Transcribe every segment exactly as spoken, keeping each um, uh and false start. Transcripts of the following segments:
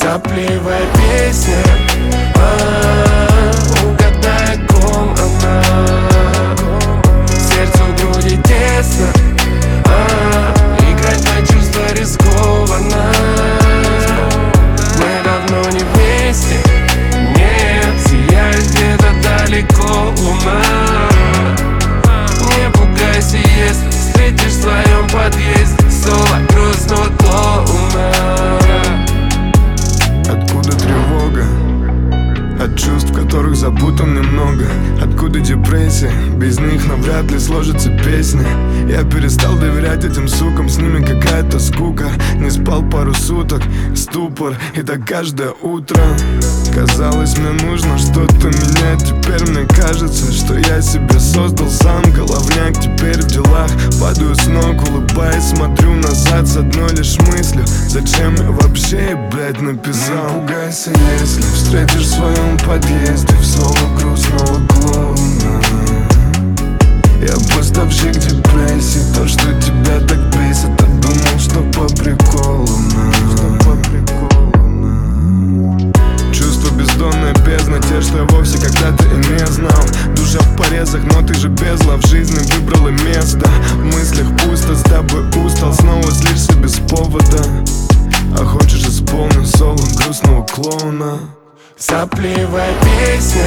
Сопливая песня, а-а-а, угадай, о ком она. Сердцу в груди тесно, а-а-а, играть на чувства рискованно. Мы давно не вместе, нет, сияет где-то далеко луна. Не пугайся, если встретишь в своем подъезде соло грустного клоуна. Откуда тревога? От чувств, в которых запутан немного. Откуда депрессия? Без них навряд ли сложится песня. Я перестал доверять этим сукам, с ними какая-то скука. Не спал пару суток, ступор, и так каждое утро. Казалось, мне нужно что-то менять. Теперь мне кажется, что я себе создал сам головняк. Теперь в делах падаю с ног, улыбаясь, смотрю назад с одной лишь мыслью: зачем я вообще, блядь, написал? Не пугайся, если встретишь в своем подъезде в соло грустного клоуна. Я поставщик депрессии, то, что тебя так бесит. А думал, что по приколу, что по приколу. Чувства бездонная бездна, те, что я вовсе когда-то и не знал. Душа в порезах, но ты же бездна в жизни выбрала место. В мыслях пусто, с тобой устал, снова злишься без повода. А хочешь, исполню соло грустного клоуна. Сопливая песня,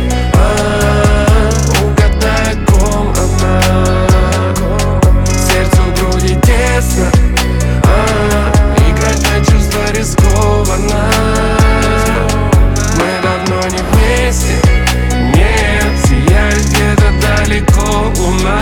а-а-а, угадай, о ком она. Сердцу в груди тесно, а-а-а, играть на чувства рискованно. Мы давно не вместе, нет, сияет где-то далеко луна.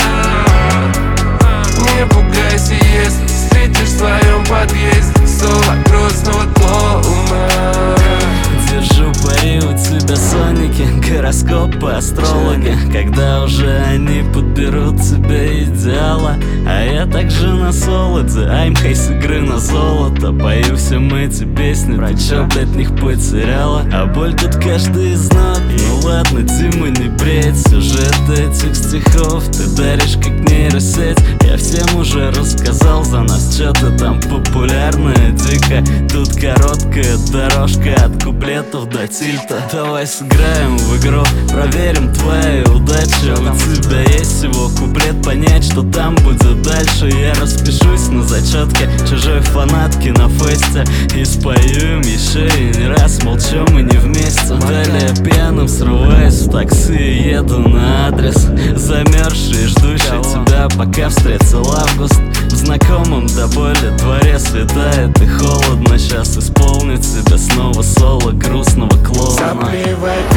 Не пугайся, если встретишь в своем подъезде соло грустного клоуна. Держу пари у тебя, соники, гороскопы, астрологи. Когда уже они подберут тебе идеала. А я также на солоде, аймхай с игры на золото. Пою все эти песни, ты чё, блядь, в них потеряла? А боль тут каждый из нот. Ну ладно, Дима, не бредь. Сюжет этих стихов ты даришь как нейросеть. Я всем уже рассказал за нас, чё-то там популярное дико. Тут короткая дорожка от куплетов до тильта. Давай сыграем в игру, проверим твои удачи. У тебя есть всего куплет, понять, что там будет дальше. Я распишусь на зачетке чужой фанатки на фесте и спою им еще и не раз. Молчу, мы не вместе. Далее пьяным срываюсь в такси и еду на адрес, замерзший, ждущий тебя, пока встретил август. В знакомом до боли дворе светает и холодно. Сейчас исполнит себя снова соло грустного клоуна. Сопливая